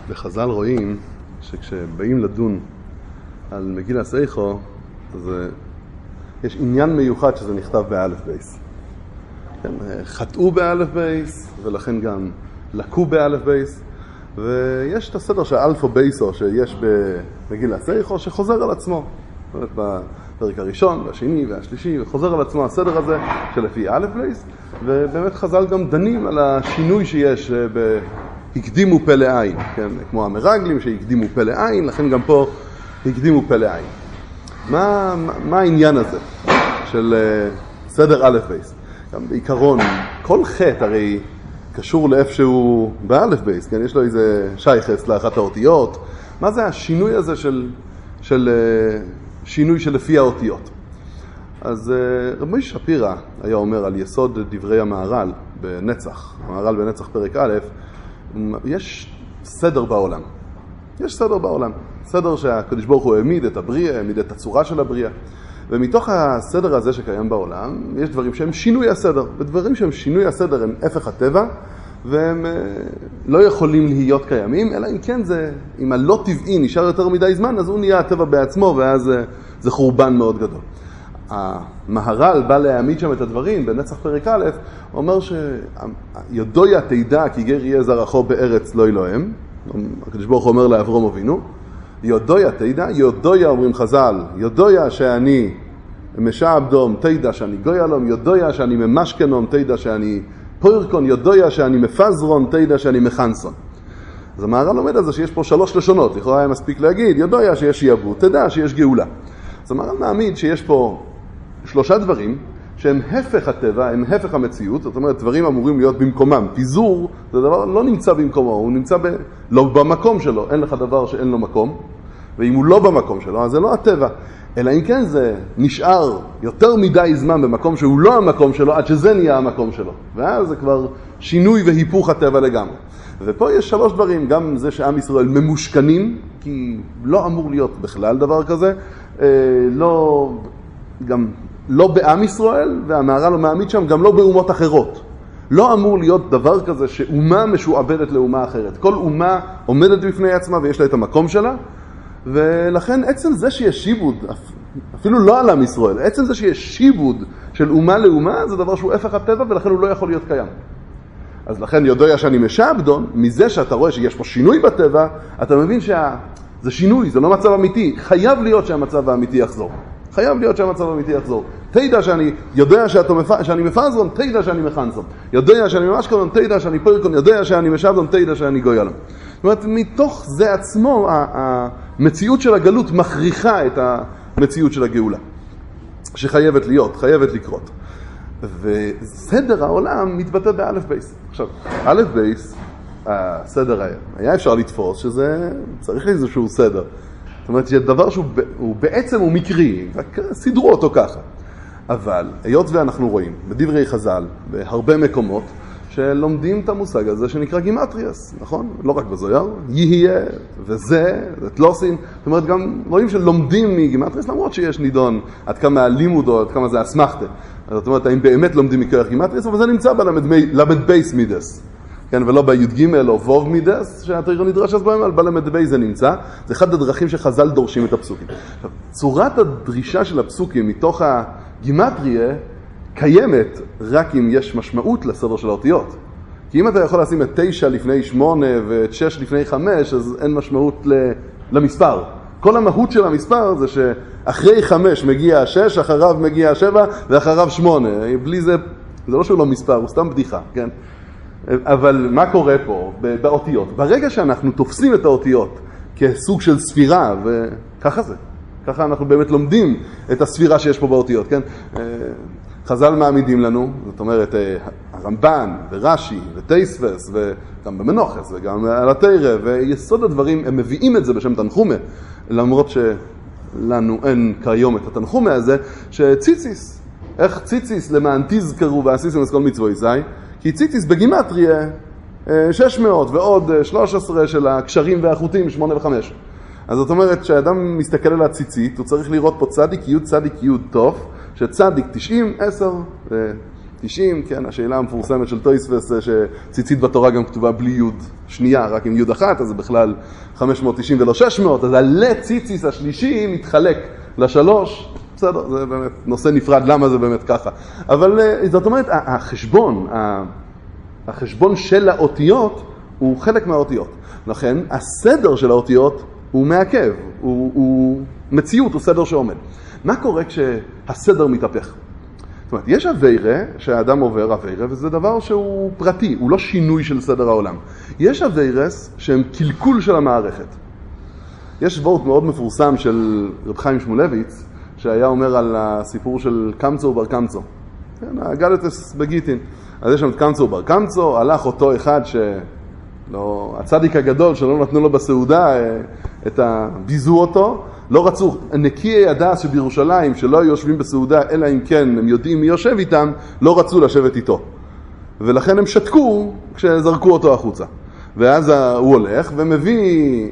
בחז"ל רואים שכשבאים לדון על מגילת איכה, אז יש עניין מיוחד שזה נכתב באלף בייס. כן, חטאו באלף בייס, ולכן גם לקו באלף בייס, ויש את הסדר של אלפו בייסו שיש במגילת איכה שחוזר על עצמו. זאת אומרת, בפרק הראשון, והשני והשלישי, וחוזר על עצמו הסדר הזה שלפי אלף בייס, ובאמת חז"ל גם דנים על השינוי שיש הקדימו פלא עין, כן? כמו המרגלים שהקדימו פלא עין, לכן גם פה הקדימו פלא עין. מה העניין הזה של סדר א' בייס? גם בעיקרון, כל חטא הרי קשור לאיפשהו באלף בייס, כן? יש לו איזה שייכס לאחת האותיות. מה זה השינוי הזה של שינוי שלפי האותיות? אז רבי שפירא היה אומר על יסוד דברי המהר"ל בנצח, המהר"ל בנצח פרק א', יש סדר בעולם. יש סדר בעולם. סדר שהקדוש ברוך הוא העמיד את הבריאה, העמיד את הצורה של הבריאה. ומתוך הסדר הזה שקיים בעולם, יש דברים שהם שינוי הסדר. ודברים שהם שינוי הסדר הם הפך הטבע, והם לא יכולים להיות קיימים, אלא אם כן זה, אם הלא טבעי נשאר יותר מדי זמן, אז הוא נהיה הטבע בעצמו, ואז זה חורבן מאוד גדול. המהר"ל בא להעמיד שם את הדברים, בנצח פרק א', הוא אומר שיודויה תדע כי גר יהיה זרעו בארץ לא אלוהם, הקדוש ברוך הוא אומר לאברהם אבינו, יודויה תדע, יודויה אומרים חז"ל, יודויה שאני משעבדום, תדע שאני גויאלום, יודויה שאני ממשכנום, תדע שאני פוירקון, יודויה שאני מפזרון, תדע שאני מחנסון. אז המהר"ל לומד על זה שיש פה 3 לשונות, לכאורה היה מספיק להגיד, יודויה שיש שיעבוד, תדע שיש גאולה. אז המהר"ל מעמיד שיש פה 3 דברים שהם הפך הטבע, הם הפך המציאות, זאת אומרת, דברים אמורים להיות במקומם. פיזור זה דבר לא נמצא במקומו, הוא נמצא לא במקום שלו, אין לך דבר שאין לו מקום, ואם הוא לא במקום שלו, אז זה לא הטבע. אלא אם כן זה נשאר יותר מדי זמן במקום שהוא לא המקום שלו, עד שזה נהיה המקום שלו. ואז זה כבר שינוי והיפוך הטבע לגמרי. ופה יש 3 דברים, גם זה שעם ישראל ממושכנים, כי לא אמור להיות בכלל דבר כזה, גם לא בעם ישראל, והמהר"ל לא מעמיד שם, גם לא באומות אחרות. לא אמור להיות דבר כזה שאומה משועבדת לאומה אחרת. כל אומה עומדת בפני עצמה ויש לה את המקום שלה, ולכן עצם זה שיש שיבוד, אפילו לא על עם ישראל, עצם זה שיש שיבוד של אומה לאומה, זה דבר שהוא הפך הטבע ולכן הוא לא יכול להיות קיים. אז לכן יודויה שאני משעבדון, מזה שאתה רואה שיש פה שינוי בטבע, אתה מבין זה שינוי, זה לא מצב אמיתי. חייב להיות שהמצב האמיתי יחזור. חייב להיות שהמצב האמיתי יחזור. תדע שאני יודע שאני מפזרון, תדע שאני מחנסון. יודע שאני ממשכנון, תדע שאני פוירקון, יודע שאני משעבדון, תדע שאני גויאלום. זאת אומרת, מתוך זה עצמו, המציאות של הגלות מכריחה את המציאות של הגאולה. שחייבת להיות, חייבת לקרות. וסדר העולם מתבטא באלף בייס. עכשיו, אלף בייס, הסדר היה אפשר לתפוס שזה צריך איזשהו סדר. זאת אומרת, זה דבר שהוא בעצם הוא מקרי, רק סידרו אותו ככה. אבל היות ואנחנו רואים בדברי חז"ל, בהרבה מקומות, שלומדים את המושג הזה שנקרא גימטריאס, נכון? לא רק בזויר, יהיה וזה, תלוסים. זאת אומרת, גם רואים שלומדים מגימטריאס, למרות שיש נידון עד כמה הלימוד או עד כמה זה אסמכתה. זאת אומרת, האם באמת לומדים מכוח גימטריאס, אבל זה נמצא בלמד בייס מידס. כן, ולא בי"ג או ווב מידס, שהתורה נדרש אז בהם, אבל בלמד בייס זה נמצא. זה אחד הדרכים שחז"ל דורשים את הפסוקים. עכשיו, צורת הדרישה של הפסוקים מתוך הגימטריה קיימת רק אם יש משמעות לסדר של האותיות. כי אם אתה יכול לשים את 9 לפני 8 ואת 6 לפני 5, אז אין משמעות למספר. כל המהות של המספר זה שאחרי 5 מגיע 6, אחריו מגיע 7 ואחריו 8. בלי זה, זה לא שהוא לא מספר, הוא סתם בדיחה, כן? אבל מה קורה פה באותיות? ברגע שאנחנו תופסים את האותיות כסוג של ספירה, וככה זה. ככה אנחנו באמת לומדים את הספירה שיש פה באותיות, כן? חז"ל מעמידים לנו, זאת אומרת, הרמב"ן ורש"י וטייספס וגם במנוחס וגם על התורה, ויסוד הדברים, הם מביאים את זה בשם תנחומה, למרות שלנו אין כיום את התנחומה הזה, שציציס, איך ציציס למען תזכרו ועשיתם את כל מצווי זי, כי ציציס בגימטריה 600 ועוד 13 של הקשרים והחוטים 8 ו5. אז זאת אומרת שהאדם מסתכל על הציצית, הוא צריך לראות פה צדיק י' צדיק י' טוב, שצדיק 90, 10, 90, כן, השאלה המפורסמת של טויספס, שציצית בתורה גם כתובה בלי יוד שנייה, רק עם יוד אחת, אז זה בכלל 590 ולא 600, אז הלציציס השלישי מתחלק לשלוש, בסדר, זה באמת נושא נפרד, למה זה באמת ככה. אבל זאת אומרת, החשבון של האותיות הוא חלק מהאותיות. לכן, הסדר של האותיות הוא מעכב, הוא מציאות, הוא סדר שעומד. מה קורה כשהסדר מתהפך? זאת אומרת, יש עבירה שהאדם עובר עבירה, וזה דבר שהוא פרטי, הוא לא שינוי של סדר העולם. יש עבירס שהם קלקול של המערכת. יש וורט מאוד מפורסם של רב חיים שמואלביץ, שהיה אומר על הסיפור של קמצו ובר קמצו. כן, הגלטס בגיטין. אז יש שם את קמצו ובר קמצו, הלך אותו אחד הצדיק הגדול שלא נתנו לו בסעודה, ביזו אותו, לא רצו, נקיי הדעת שבירושלים שלא יושבים בסעודה, אלא אם כן הם יודעים מי יושב איתם, לא רצו לשבת איתו. ולכן הם שתקו כשזרקו אותו החוצה. ואז הוא הולך ומביא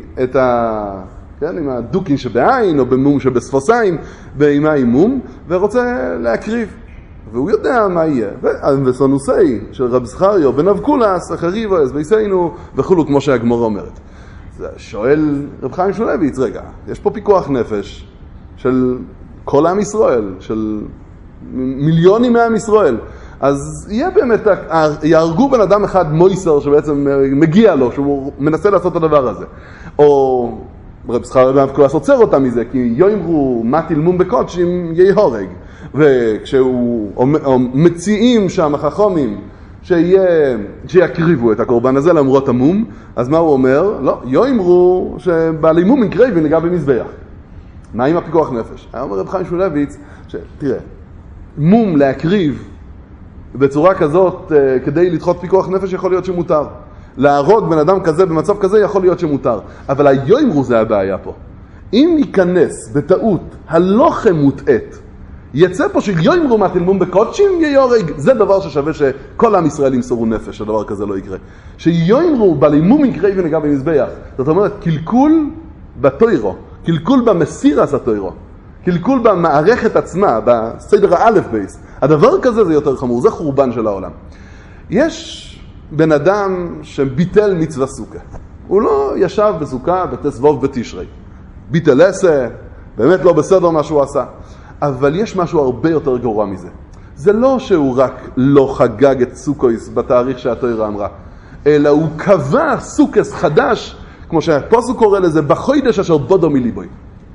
כן, עם הדוקין שבעין או במום שבספוסיים, עם האימום, ורוצה להקריב. והוא יודע מה יהיה. וסונוסי של רב זכריו בן אבקולס, אחריבו, אז ביסיינו, וכולו כמו שהגמורה אומרת. שואל רב חיים שמואלביץ, רגע, יש פה פיקוח נפש של כל עם ישראל, של מיליונים מעם ישראל. אז יהיה באמת, יהרגו בן אדם אחד מויסר שבעצם מגיע לו, שהוא מנסה לעשות את הדבר הזה. או רב זכריו בן אבקולס עוצר אותם מזה, כי יאמרו מה תלמום בקודשים יהיה הורג. וכשהוא מציעים שם החכמים שיקריבו את הקורבן הזה למרות המום, אז מה הוא אומר? לא, יאמרו שבלימום יקריב וניגע במזבח. מה עם הפיקוח נפש? היה אומר רב חיים שמואלביץ, תראה, מום להקריב בצורה כזאת כדי לדחות פיקוח נפש יכול להיות שמותר. להרוג בן אדם כזה במצב כזה יכול להיות שמותר. אבל היאמרו זה הבעיה פה. אם ייכנס בטעות הלוחם מוטעת, יצא פה שיאמרו מה תלמום בקודשים יהיה הורג. זה דבר ששווה שכל עם ישראל ימסרו נפש, שדבר כזה לא יקרה. שיאמרו בלימום יקרה וניגע במזבח. זאת אומרת, קלקול בתוירו, קלקול במסירס התוירו, קלקול במערכת עצמה, בסדר האלף בייס. הדבר כזה זה יותר חמור, זה חורבן של העולם. יש בן אדם שביטל מצווה סוכה. הוא לא ישב בסוכה בתסבוב בתשרי. ביטל עשה, באמת לא בסדר מה שהוא עשה. אבל יש משהו הרבה יותר גרוע מזה. זה לא שהוא רק לא חגג את סוכויס בתאריך שהתורה אמרה, אלא הוא קבע סוכס חדש, כמו שהפוסוק קורא לזה, בחוידש אשר בודו מליבוי.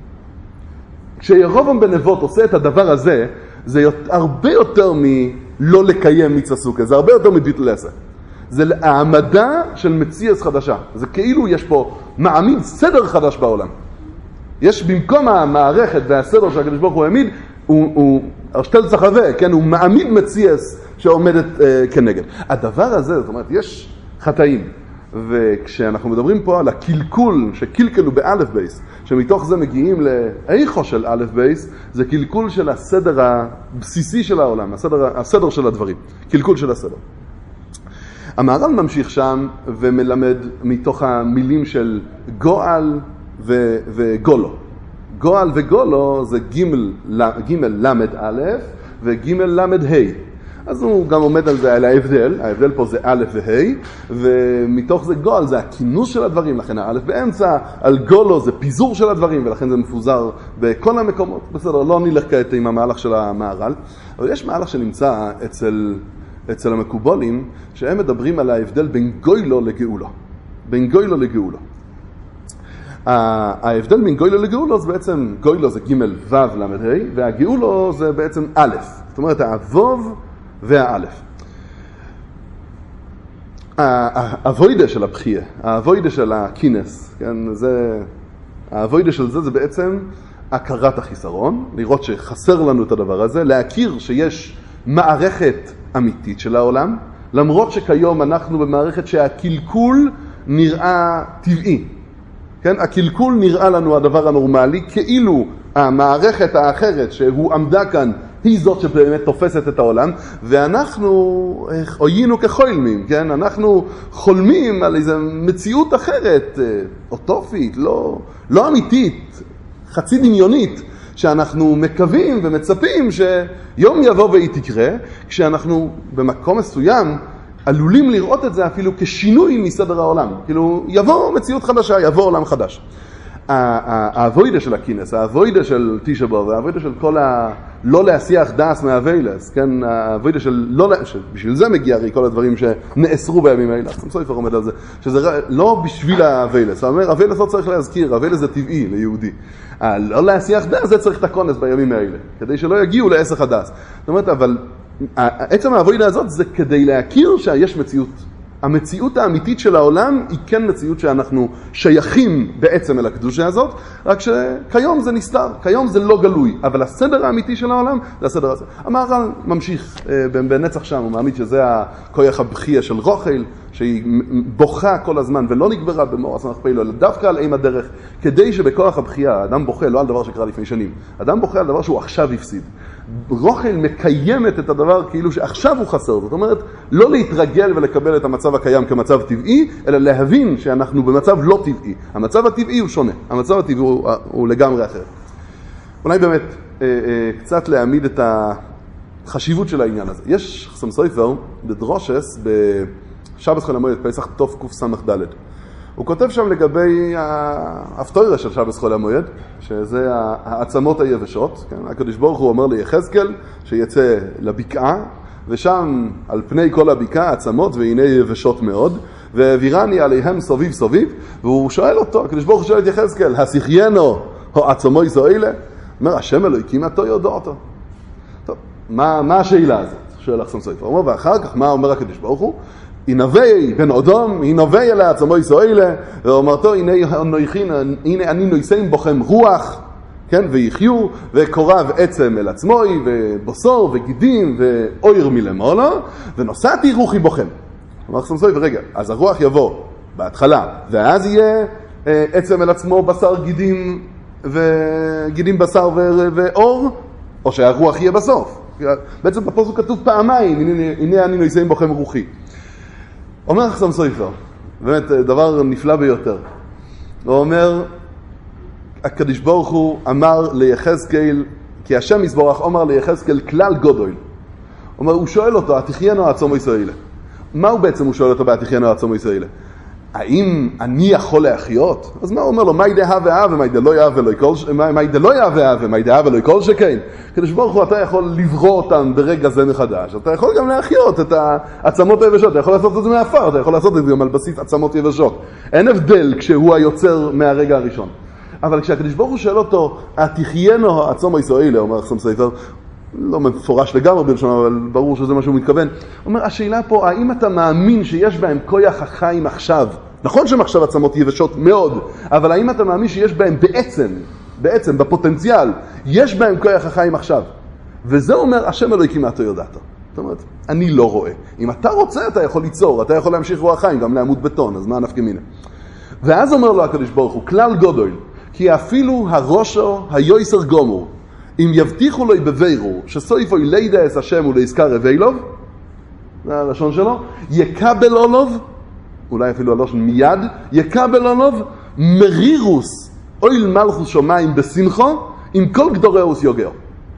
כשירובעם בן נבוט עושה את הדבר הזה, זה הרבה יותר מלא לקיים מצווה סוכס, זה הרבה יותר מביטול עשה. זה העמדה של מציאס חדשה. זה כאילו יש פה מעמיד סדר חדש בעולם. יש במקום המערכת והסדר שהקדוש ברוך הוא העמיד, הוא ארשתל צחווה, כן? הוא מעמיד מציאס שעומדת כנגד. הדבר הזה, זאת אומרת, יש חטאים. וכשאנחנו מדברים פה על הקלקול שקלקלו באלף בייס, שמתוך זה מגיעים לאיכו של אלף בייס, זה קלקול של הסדר הבסיסי של העולם, הסדר של הדברים, קלקול של הסדר. המהר"ל ממשיך שם ומלמד מתוך המילים של גואל וגולו. גואל וגולו זה ג' למד א' וג' למד ה'. אז הוא גם עומד על זה, על ההבדל פה זה א' וה', ומתוך זה גואל זה הכינוס של הדברים, לכן הא' באמצע, על גולו זה פיזור של הדברים, ולכן זה מפוזר בכל המקומות. בסדר, לא נלך כעת עם המהלך של המהר"ל, אבל יש מהלך שנמצא אצל המקובולים, שהם מדברים על ההבדל בין גוילו לגאולו. בין גוילו לגאולו. ההבדל בין גוילו לגאולו זה בעצם, גוילו זה ג' ו' למד ה', והגאולו זה בעצם א'. זאת אומרת, הו' והאלף. האבוידה של הבחייה, האבוידה של הכינס, כן, זה, האבוידה של זה בעצם הכרת החיסרון, לראות שחסר לנו את הדבר הזה, להכיר שיש מערכת אמיתית של העולם, למרות שכיום אנחנו במערכת שהקלקול נראה טבעי. כן? הקלקול נראה לנו הדבר הנורמלי, כאילו המערכת האחרת שהוא עמדה כאן היא זאת שבאמת תופסת את העולם, ואנחנו היינו כחולמים, כן? אנחנו חולמים על איזו מציאות אחרת, אוטופית, לא אמיתית, חצי דמיונית, שאנחנו מקווים ומצפים שיום יבוא והיא תקרה, כשאנחנו במקום מסוים עלולים לראות את זה אפילו כשינוי מסדר העולם. כאילו, יבוא מציאות חדשה, יבוא עולם חדש. האבוידה של הכינס, האבוידה של תשעה באב, האבוידה של כל לא להסיח דעס מהאבילס, כן, האבוידה של לא, בשביל זה מגיע הרי כל הדברים שנאסרו בימים האלה. חסם סופר עומד על זה, שזה לא בשביל האבילס. הוא אומר, האבילס לא צריך להזכיר, האבילס זה טבעי ליהודי. לא להסיח דעס, זה צריך את הכונס בימים האלה, כדי שלא יגיעו להסח הדעס. זאת אומרת, אבל עצם האבוידה הזאת זה כדי להכיר שיש מציאות. המציאות האמיתית של העולם היא כן מציאות שאנחנו שייכים בעצם אל הקדושה הזאת, רק שכיום זה נסתר, כיום זה לא גלוי, אבל הסדר האמיתי של העולם זה הסדר הזה. המהר"ל ממשיך בנצח שם, הוא מאמין שזה הכוח הבכייה של רחל, שהיא בוכה כל הזמן ולא נגברה במאורס המכפלה, אלא דווקא על אימה דרך, כדי שבכוח הבכייה, האדם בוכה לא על דבר שקרה לפני שנים, האדם בוכה על דבר שהוא עכשיו הפסיד. רחל מקיימת את הדבר כאילו שעכשיו הוא חסר, זאת אומרת, לא להתרגל ולקבל את המצב הקיים כמצב טבעי, אלא להבין שאנחנו במצב לא טבעי. המצב הטבעי הוא שונה, המצב הטבעי הוא לגמרי אחר. אולי באמת קצת להעמיד את החשיבות של העניין הזה. יש חסם סופר בדרושס בשבת חול המועד פסח תוף קס"ד. הוא כותב שם לגבי ההפטרה של שבת חול המועד, שזה העצמות היבשות. כן? הקדוש ברוך הוא אומר ליחזקאל שיצא לבקעה, ושם על פני כל הבקעה עצמות והנה יבשות מאוד, והעבירני עליהם סביב סביב, והוא שואל אותו, הקדוש ברוך הוא שואל את יחזקאל, השיחיינו או עצמו יזוהילה? אומר, השם אלוהיקים אתה יודע אותו. טוב, מה השאלה הזאת? שואל חסם סופר. הוא אומר, ואחר כך מה אומר הקדוש ברוך הוא? ינבא בן אדם, ינבא אל עצמו יזוהילה, ואומרתו, הנה אני נויסים בכם רוח, כן, ויחיו, וקורב עצם אל עצמוי, ובוסור, וגידים, ואויר מלמעלה, ונוסעתי רוחי בכם. אמר חסם סופר, רגע, אז הרוח יבוא בהתחלה, ואז יהיה עצם אל עצמו בשר גידים, וגידים בשר ואור, או שהרוח יהיה בסוף. בעצם בפוסק כתוב פעמיים, הנה אני נויסים בכם רוחי. אומר חסם סופר, באמת דבר נפלא ביותר. הוא אומר, הקדוש ברוך הוא אמר ליחזקאל, כי השם יזברך אמר ליחזקאל כלל גדול. הוא שואל אותו, התחיינו עצמו ישראלה. מה הוא בעצם שואל אותו בהתחיינו עצמו ישראלה? האם אני יכול להחיות? אז מה הוא אומר לו? מה ידעה ואהבה, מה ידעה לא יהווה ומה ידעה ולא כל שכן? הקדוש ברוך הוא, אתה יכול לברוא אותם ברגע זה מחדש. אתה יכול גם להחיות את העצמות היבשות. אתה יכול לעשות את זה מהאפר, אתה יכול לעשות את זה גם על בסיס עצמות יבשות. אין הבדל כשהוא היוצר מהרגע הראשון. אבל כשהקדוש ברוך הוא שואל אותו, התחיינו עצמו ישראלה, אומר חסם סופר, לא מפורש לגמרי בלשון, אבל ברור שזה מה שהוא מתכוון. הוא אומר, השאלה פה, האם אתה מאמין שיש בהם כוח החיים עכשיו? נכון שהם עכשיו עצמות יבשות מאוד, אבל האם אתה מאמין שיש בהם בעצם, בפוטנציאל, יש בהם כוח החיים עכשיו? וזה אומר, השם אלוהיקים אתה יודעת. זאת אומרת, אני לא רואה. אם אתה רוצה, אתה יכול ליצור, אתה יכול להמשיך רוח חיים, גם לעמוד בטון, אז מה נפקא מינה? ואז אומר לו הקדוש ברוך הוא, כלל גדול, כי אפילו הראשו היויסר גומור, אם יבטיחו לו בבירו שסויפו לידע את השם ולהזכר רבילוב, זה הלשון שלו, יקבל עולוב, אולי אפילו הלשון מיד, יקבל עולוב מרירוס אויל מלכוס שמיים בשמחו עם כל גדוראוס יוגר.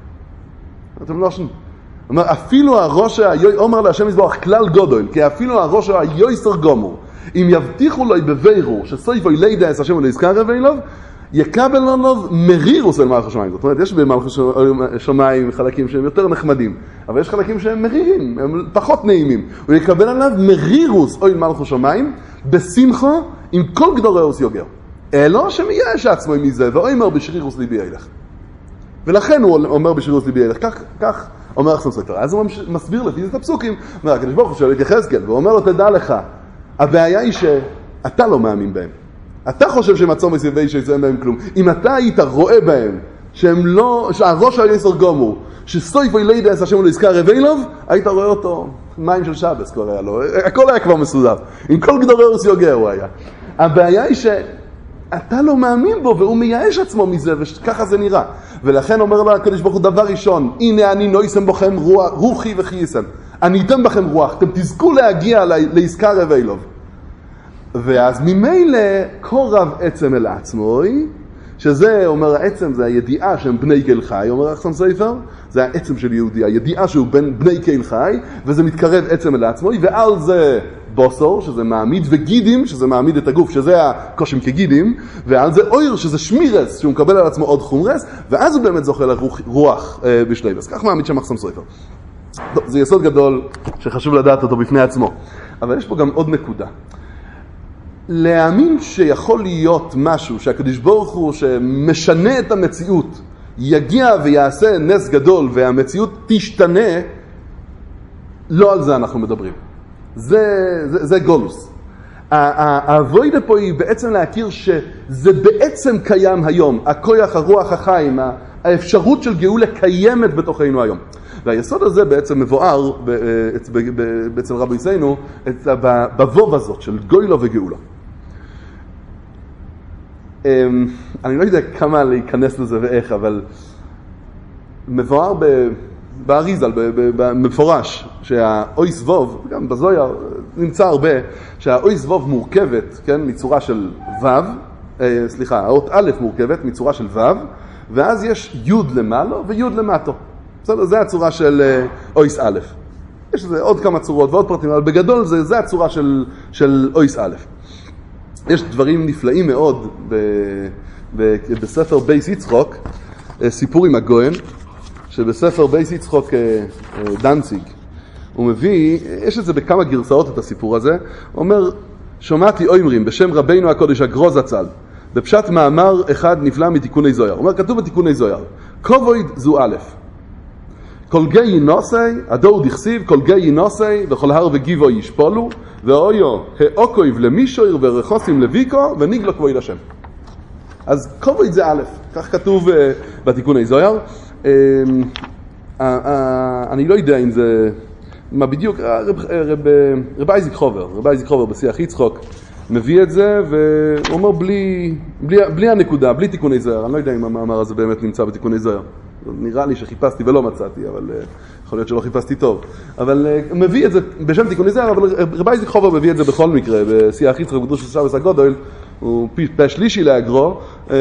אתם לא שנים. אומר, אפילו הראש אומר להשם יזברך כלל גדול, כי אפילו הראש היויסר גומור, אם יבטיחו לו בבירו שסויפו לידע את השם ולהזכר רבילוב, יקבל עליו מרירוס אל מלכות שמיים. זאת אומרת, יש במלכות שמיים חלקים שהם יותר נחמדים, אבל יש חלקים שהם מרירים, הם פחות נעימים. הוא יקבל עליו מרירוס אל מלכות שמיים, בשמחו עם כל גדוראוס יוגר. אלו שמייאש עצמו מזה, ואומר בשרירוס ליבי ילך. ולכן הוא אומר בשרירוס ליבי ילך. כך אומר חסם סופר. אז הוא מסביר לפי את הפסוקים. אומר, הקדוש ברוך הוא שואל את יחזקאל, והוא אומר לו, תדע לך, הבעיה היא שאתה לא מאמין בהם. אתה חושב שהם עצום מסביבי שיצאים בהם כלום. אם אתה היית רואה בהם שהם לא, שהראש היסר גומור, שסויפו לידע את השם ולהזכר רבילוב, היית רואה אותו מים של שבס כבר היה לו. הכל היה כבר מסודר. עם כל גדוראוס יוגר הוא היה. הבעיה היא שאתה לא מאמין בו והוא מייאש עצמו מזה וככה זה נראה. ולכן אומר לו הקדוש ברוך הוא דבר ראשון, הנה אני נויסם בכם רוחי וחייסם. אני אתן בכם רוח, אתם תזכו להגיע להזכר רבילוב. ואז ממילא קורב עצם אל עצמוי, שזה, אומר העצם, זה הידיעה שהם בני קהל חי, אומר החסם סופר, זה העצם של יהודי, הידיעה שהוא בני קהל חי, וזה מתקרב עצם אל עצמו, ועל זה בוסור, שזה מעמיד, וגידים, שזה מעמיד את הגוף, שזה הקושם כגידים, ועל זה אויר, שזה שמירס, שהוא מקבל על עצמו עוד חומרס, ואז הוא באמת זוכה לרוח בשלייבס. כך מעמיד שם החסם סופר. טוב, זה יסוד גדול שחשוב לדעת אותו בפני עצמו. אבל יש פה גם עוד נקודה. להאמין שיכול להיות משהו שהקדוש ברוך הוא שמשנה את המציאות, יגיע ויעשה נס גדול והמציאות תשתנה, לא על זה אנחנו מדברים. זה גולוס. העבודה פה היא בעצם להכיר שזה בעצם קיים היום. הכוח, הרוח, החיים, האפשרות של גאולה קיימת בתוכנו היום. והיסוד הזה בעצם מבואר אצל רבי יסיינו בבוב הזאת של גוילו וגאולה. אני לא יודע כמה להיכנס לזה ואיך, אבל מבואר באריזל, במפורש, שהאוי סבוב, גם בזויה נמצא הרבה, שהאוי סבוב מורכבת, כן, מצורה של ו', האות א' מורכבת מצורה של ו', ואז יש י' למעלה וי' למטו. בסדר, זה הצורה של אויס א'. יש לזה עוד כמה צורות ועוד פרטים, אבל בגדול זה הצורה של אויס א'. יש דברים נפלאים מאוד בספר בייס יצחוק, סיפור עם הגויין, שבספר בייס יצחוק דנציג, הוא מביא, יש את זה בכמה גרסאות את הסיפור הזה, הוא אומר, שומעתי אוימרים בשם רבינו הקודש הגרוז הצל, בפשט מאמר אחד נפלא מתיקוני זויר. הוא אומר, כתוב בתיקוני זויר, כובויד זו א', כל גי ינוסי, הדור דכסיב, כל גי ינוסי, וכל הר וגיבו ישפולו, ואויו, האוקויב למישויר ורחוסים לויקו, וניגלו כבוי לשם. אז כובויד זה א', כך כתוב בתיקוני זויר. אני לא יודע אם זה, מה בדיוק, רב אייזיק חובר בשיח יצחוק, מביא את זה, והוא אומר בלי הנקודה, בלי תיקוני זויר. אני לא יודע אם המאמר הזה באמת נמצא בתיקוני זויר. נראה לי שחיפשתי ולא מצאתי, אבל יכול להיות שלא חיפשתי טוב. אבל מביא את זה בשם תיקוני זויר, אבל רב אייזיק חובר מביא את זה בכל מקרה, בשיח יצחוק בדרוש שבס הגודל, הוא פה שלישי להגרו,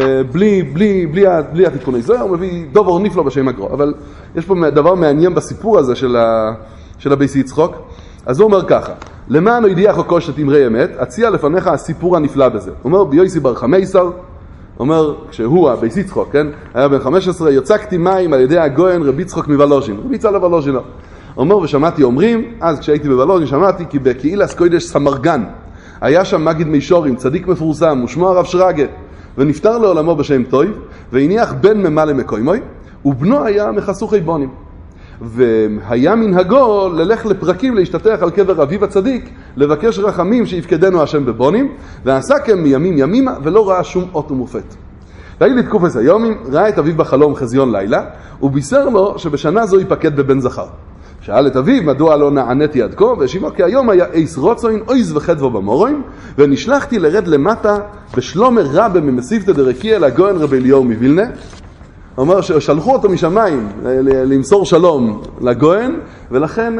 בלי התיקוני זויר, הוא מביא דובר נפלא בשם הגרו. אבל יש פה דבר מעניין בסיפור הזה של הבייס יצחוק. אז הוא אומר ככה, למען הידיח או קושת אמרי אמת, אציע לפניך הסיפור הנפלא בזה. הוא אומר, ביוסי בר 15, אומר, כשהוא, הבייס יצחוק, כן? היה בן 15, יוצקתי מים על ידי הגויין רבי יצחוק מבלוז'ין. רבי יצחק לבלוז'ין. הוא אומר, ושמעתי אומרים, אז כשהייתי בבלוז'ין, שמעתי כי בקהילת קודש סמרגן, היה שם מגיד מישורים, צדיק מפורסם, ושמו הרב שרגא, ונפטר לעולמו בשם טויב, והניח בן ממלא מקוימוי, ובנו היה מחסוכי בונים. והיה מנהגו ללך לפרקים להשתתח על קבר אביו הצדיק, לבקש רחמים שיפקדנו השם בבונים, ועשה כן מימים ימימה ולא ראה שום אות ומופת. להגיד לי תקופס היומים, ראה את אביו בחלום חזיון לילה, ובישר לו שבשנה זו ייפקד בבן זכר. שאל את אביו מדוע לא נעניתי עד כה, והשיבו כי היום היה איס רוצוין אויז וחדבו במורוין, ונשלחתי לרד למטה בשלומר רבה ממסיבתא דרקיע לגויין רבי אליהו מווילנה. הוא אומר ששלחו אותו משמיים למסור שלום לגויין, ולכן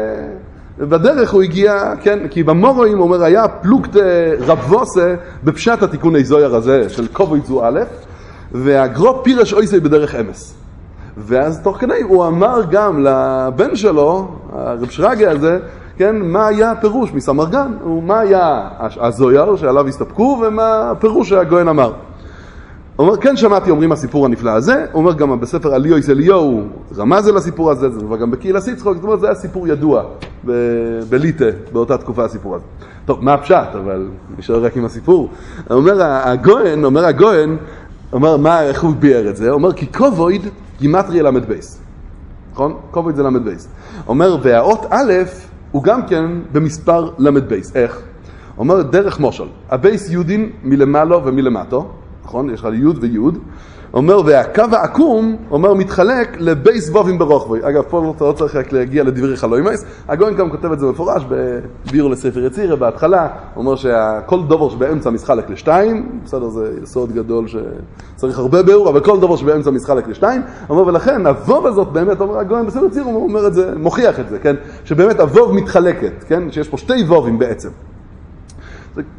בדרך הוא הגיע, כן, כי במורוין, הוא אומר, היה פלוגת רבוסה בפשט התיקוני זויר הזה של כובויד זו א', והגרו פירש אויסי בדרך אמס. ואז תוך כדי הוא אמר גם לבן שלו, הרב שרגא הזה, כן, מה היה הפירוש מסמרגן, ומה היה הזויר שעליו הסתפקו, ומה הפירוש שהגויין אמר. הוא אומר, כן שמעתי אומרים הסיפור הנפלא הזה, הוא אומר גם בספר אליויס אליהו רמז אל הסיפור הזה, וגם בקהילת יצחוק, זאת אומרת, זה היה סיפור ידוע בליטה, באותה תקופה הסיפור הזה. טוב, מה הפשט, אבל נשאר רק עם הסיפור. אומר הגויין, אומר, איך הוא ביאר את זה? אומר, כי כובויד גימטריה למד בייס. נכון? כובויד זה למד בייס. אומר, והאות א' הוא גם כן במספר למד בייס. איך? אומר, דרך מושל. הבייס יודין מלמעלה ומלמטו. נכון? יש לך יוד ויוד. אומר, והקו העקום, אומר, מתחלק לבייס בובים ברוחבוי. אגב, פה לא צריך רק להגיע לדברי חלוימייס. הגויין גם כותב את זה מפורש בביאור לספר יצירה בהתחלה. אומר שכל דובר שבאמצע משחלק לשתיים, בסדר, זה יסוד גדול שצריך הרבה ביאור, אבל כל דובר שבאמצע משחלק לשתיים. אומר, ולכן, הבוב הזאת באמת, אומר הגויין בספר יצירה, הוא אומר את זה, מוכיח את זה, כן? שבאמת הבוב מתחלקת, כן? שיש פה שתי בובים בעצם.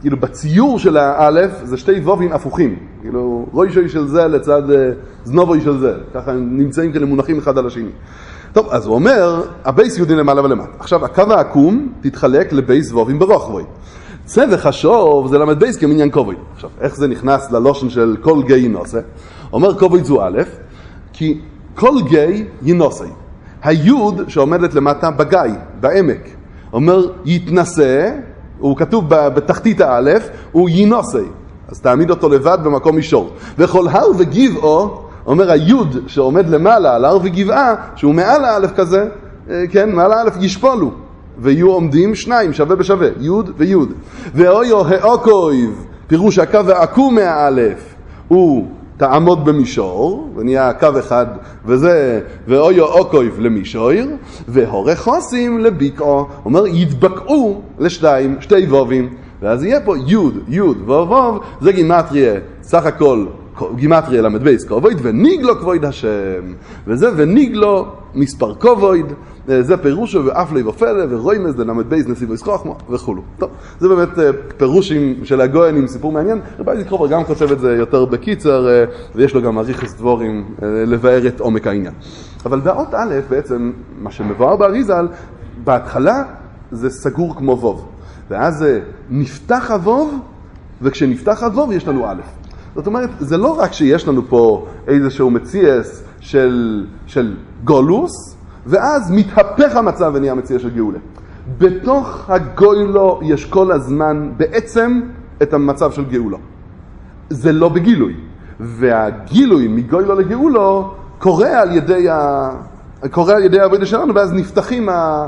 כאילו בציור של האלף זה שתי וובים הפוכים, כאילו ראשוי של זה לצד זנובוי של זה, ככה הם נמצאים כאלה מונחים אחד על השני. טוב, אז הוא אומר, הבייס יודעים למעלה ולמטה. עכשיו, הקו העקום תתחלק לבייס וובים ברוחבוי. צא וחשוב זה למד בייס כמניין קובוי. עכשיו, איך זה נכנס ללושן של כל גיא ינוסה? אומר קובוי זו א', כי כל גיא ינוסה. היוד שעומדת למטה בגיא, בעמק. אומר יתנסה, הוא כתוב בתחתית האלף, הוא ינוסה. אז תעמיד אותו לבד במקום מישור. וכל הר וגבעו, אומר היוד שעומד למעלה על הר וגבעה, שהוא מעל האלף כזה, כן, מעל האלף ישפולו. ויהיו עומדים שניים, שווה בשווה, יוד ויוד. ואויו האוקויב, פירוש הקו העקום מהאלף, הוא תעמוד במישור, ונהיה קו אחד, וזה, ואויו אוקויב למישור, והורי חוסים לביקעו, אומר, ידבקעו לשתיים, שתי וובים, ואז יהיה פה יוד, יוד וווב, זה גימטריה, סך הכל, גימטריה למד בייס קובויד, וניגלו כבויד השם, וזה וניגלו מספר קובויד, זה פירושו ואף לי ופלא ורוימס דלמד בייס נסיבו ישכוחמו וכולו. טוב, זה באמת פירושים של הגויין עם סיפור מעניין. רבי אייזיק קרובר גם כותב את זה יותר בקיצר, ויש לו גם אריכוס דבורים לבאר את עומק העניין. אבל באות א' בעצם, מה שמבואר באריזל, בהתחלה זה סגור כמו ווב. ואז נפתח הווב, וכשנפתח הווב יש לנו א'. זאת אומרת, זה לא רק שיש לנו פה איזשהו מציאס של גולוס, ואז מתהפך המצב ונהיה מציאס של גאולה. בתוך הגוילו יש כל הזמן בעצם את המצב של גאולו. זה לא בגילוי. והגילוי מגוילו לגאולו קורה על ידי העבודה שלנו, ואז נפתחים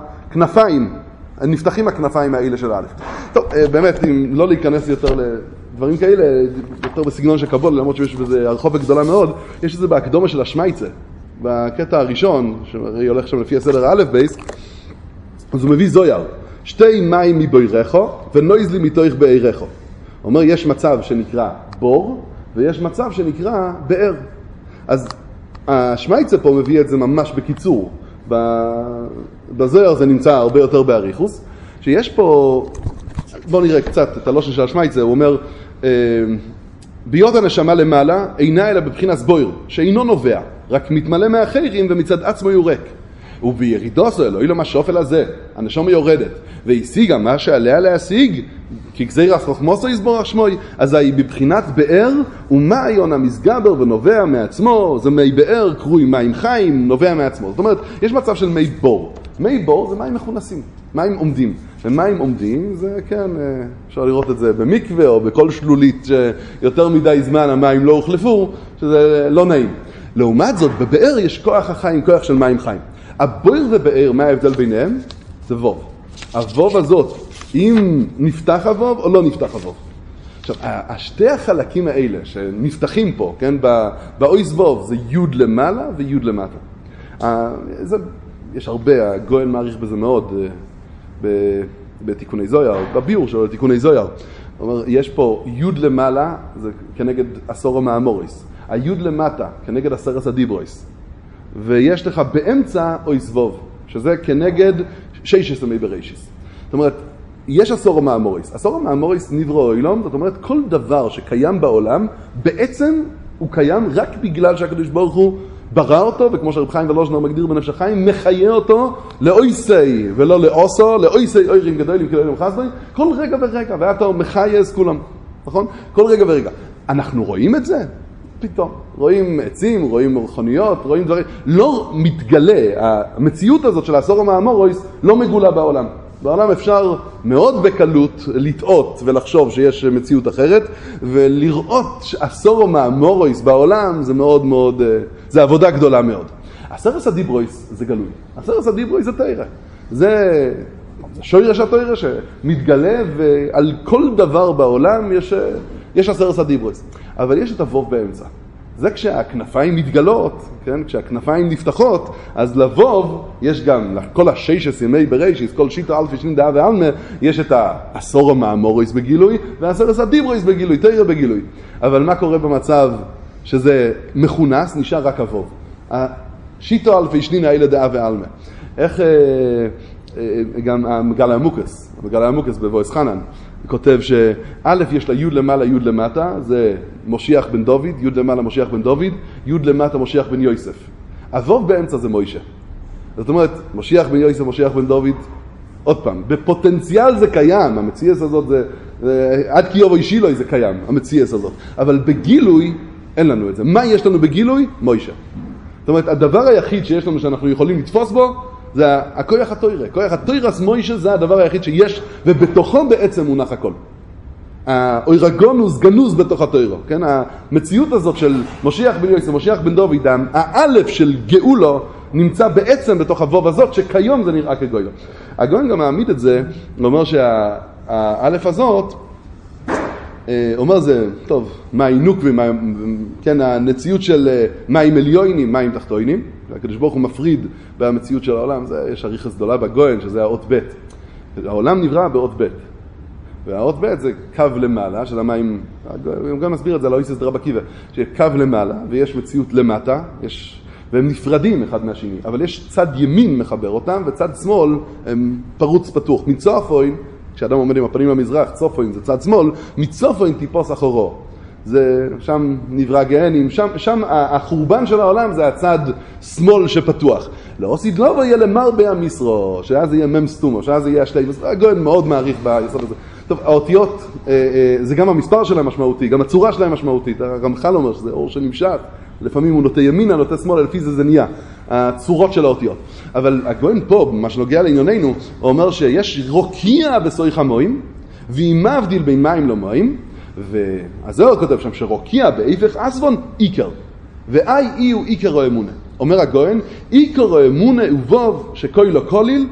הכנפיים האלה של א'. טוב, באמת, אם לא להיכנס יותר לדברים כאלה, יותר בסגנון של קבול, למרות שיש בזה הרחובה גדולה מאוד, יש את זה בהקדומה של השמייצה, בקטע הראשון, שהרי הולך שם לפי הסדר האלף בייס, אז הוא מביא זויר, שתי מים מבוירךו ונויזלי מתוך בעירךו. אומר, יש מצב שנקרא בור, ויש מצב שנקרא באר. אז השמייצה פה מביא את זה ממש בקיצור. בזויר זה נמצא הרבה יותר באריכוס, שיש פה, בואו נראה קצת את הלושן של השמייצה, הוא אומר, ביות הנשמה למעלה אינה אלא בבחינת בויר, שאינו נובע, רק מתמלא מהחיירים ומצד עצמו יורק. ובירידוסו אלוהי לו מה שופל הזה, הנשמה יורדת, והשיגה מה שעליה להשיג, כי גזירס חוכמוסו יסבור שמוי, אז היא בבחינת באר, ומעיון המסגבר ונובע מעצמו, זה מי באר, קרוי מים חיים, נובע מעצמו. זאת אומרת, יש מצב של מי בור. מי בור זה מים מכונסים, מים עומדים. ומים עומדים זה, כן, אפשר לראות את זה במקווה או בכל שלולית שיותר מדי זמן המים לא הוחלפו, שזה לא נעים. לעומת זאת, בבאר יש כוח החיים, כוח של מים חיים. הבויר ובאר, מה ההבדל ביניהם? זה ווב. הווב הזאת, אם נפתח הווב או לא נפתח הווב. עכשיו, השתי החלקים האלה שנפתחים פה, כן, באויס ווב, זה יוד למעלה ויוד למטה. יש הרבה, הגויין מעריך בזה מאוד בתיקוני זויר, בביור שלו לתיקוני זויר. הוא אומר, יש פה יוד למעלה, זה כנגד עשור המאמוריס. היוד למטה, כנגד עשרס הדיברויס. ויש לך באמצע אויס ווב, שזה כנגד שיישס המי בריישיס. זאת אומרת, יש עשור המאמוריס. עשור המאמוריס נברו אילום, זאת אומרת, כל דבר שקיים בעולם, בעצם הוא קיים רק בגלל שהקדוש ברוך הוא ברא אותו, וכמו שרב חיים ולוז'נר מגדיר בנפש החיים, מחיה אותו לאויסי ולא לאוסו, לאויסי אוירים גדולים כאלוהים חסדים, כל רגע ורגע, ואתה מחייז כולם, נכון? כל רגע ורגע. אנחנו רואים את זה? פתאום. רואים עצים, רואים מכוניות, רואים דברים. לא מתגלה, המציאות הזאת של העשור המאמוריס לא מגולה בעולם. בעולם אפשר מאוד בקלות לטעות ולחשוב שיש מציאות אחרת, ולראות עשור המאמוריס בעולם זה מאוד מאוד, זה עבודה גדולה מאוד. עשרס הדיברויס זה גלוי. עשרס הדיברויס זה תאירה. זה שוירש התאירה שמתגלה, ועל כל דבר בעולם יש עשרס הדיברויס. אבל יש את הווב באמצע. זה כשהכנפיים מתגלות, כן? כשהכנפיים נפתחות, אז לבוב יש גם, כל הששס ימי בראשיס, כל שיטה אלפי שנים דעה ועלמה, יש את העשור המאמוריס בגילוי, והעשרס הדיברויס בגילוי, תאירה בגילוי. אבל מה קורה במצב שזה מכונס, נשאר רק הבוב. השיטה אלפי שנים האלה דעה ועלמה. איך גם גל המוקס בבויס חנן, כותב שא' יש לה י' למעלה י' למטה, זה מושיח בן דוד, י' למעלה מושיח בן דוד, י' למטה מושיח בן יוסף. הוו באמצע זה מוישה. זאת אומרת, מושיח בן יוסף, מושיח בן דוד, עוד פעם, בפוטנציאל זה קיים, המציאס הזאת זה, עד כי יובו אישי לו זה קיים, המציאס הזאת. אבל בגילוי אין לנו את זה. מה יש לנו בגילוי? מוישה. זאת אומרת, הדבר היחיד שיש לנו שאנחנו יכולים לתפוס בו, זה הכוח התוירה. כוח התוירס מוישה זה הדבר היחיד שיש, ובתוכו בעצם מונח הכל. האוירגונוס גנוז בתוך התוירה. כן? המציאות הזאת של מושיח בן יוסף, מושיח בן דוד, האלף של גאולו, נמצא בעצם בתוך הוו הזאת, שכיום זה נראה כגוילו. הגויין גם מעמיד את זה, הוא אומר שהאלף הזאת, אומר זה, טוב, מים נוקבים, כן, הנציאות של מים עליונים, מים תחתונים, הקדוש ברוך הוא מפריד במציאות של העולם, זה, יש אריכות גדולה בגויין, שזה האות ב'. העולם נברא באות ב'. והאות ב' זה קו למעלה, של המים, הוא גם מסביר את זה, לא יסס דרב עקיבא, שקו למעלה, ויש מציאות למטה, והם נפרדים אחד מהשני, אבל יש צד ימין מחבר אותם, וצד שמאל הם פרוץ פתוח. מצופוין, כשאדם עומד עם הפנים למזרח, צופוין זה צד שמאל, מצופוין טיפוס אחורו. זה, שם נברא גהנים, שם החורבן של העולם זה הצד שמאל שפתוח. לא עושיד לא יהיה למר בעם ישרו, שאז יהיה מם סתומו, שאז יהיה השלי, הגויין מאוד מעריך ביסוד הזה. טוב, האותיות, זה גם המספר שלהם משמעותי, גם הצורה שלהם משמעותית. הרמח"ל אומר שזה אור שנמשך, לפעמים הוא נוטה ימינה, נוטה שמאלה, לפי זה נהיה, הצורות של האותיות. אבל הגויין פה, מה שנוגע לענייננו, הוא אומר שיש רוקיע בסויך המוים, והיא מבדיל בין מים לא מים, אז זהו כותב שם שרוקיע באיפך אסבון איקר, ואי הוא איקר או אמונה. אומר הגויין, איקר או אמונה ובוב שכוי לא כוליל,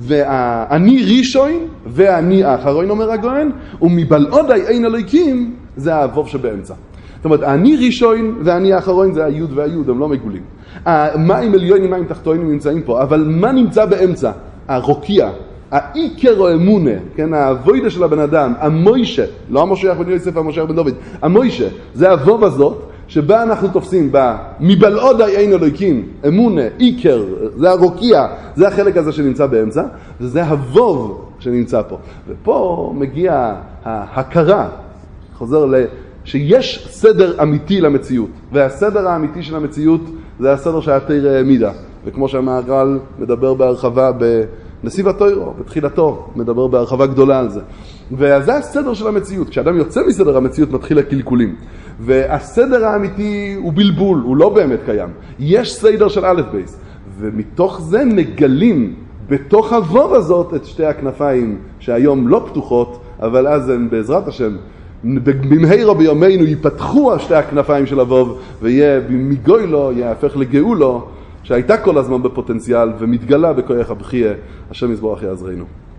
ואני ראשון ואני האחרון, אומר הגויין, ומבלעודי אין אלוהיקים, זה האבוב שבאמצע. זאת אומרת, אני ראשון ואני האחרון, זה היוד והיוד, הם לא מגולים. המים עליונים, מים תחתונים נמצאים פה, אבל מה נמצא באמצע? הרוקיע, העיקר או אמונה, כן, האבוידה של הבן אדם, המוישה, לא המושיח בן יוסף, המושיח בן דוד, המוישה, זה האבוב הזאת, שבה אנחנו תופסים בה, מבלעודי אין אלוהיקים, אמונה, עיקר, זה הרוקיע, זה החלק הזה שנמצא באמצע, וזה האבוב שנמצא פה. ופה מגיע ההכרה, חוזר שיש סדר אמיתי למציאות, והסדר האמיתי של המציאות זה הסדר שהתורה העמידה, וכמו שהמהר"ל מדבר בהרחבה בנסיב התורה, בתחילתו, מדבר בהרחבה גדולה על זה. וזה הסדר של המציאות, כשאדם יוצא מסדר המציאות מתחיל הקלקולים, והסדר האמיתי הוא בלבול, הוא לא באמת קיים. יש סדר של א' בייס, ומתוך זה מגלים בתוך הוו הזאת את שתי הכנפיים שהיום לא פתוחות, אבל אז הן בעזרת השם במהרה ביומנו ייפתחו שתי הכנפיים של הוו, ויהיה מגוילו, יהפך לגאולו, שהייתה כל הזמן בפוטנציאל ומתגלה בכוח הבחייה. השם יזברך יעזרנו.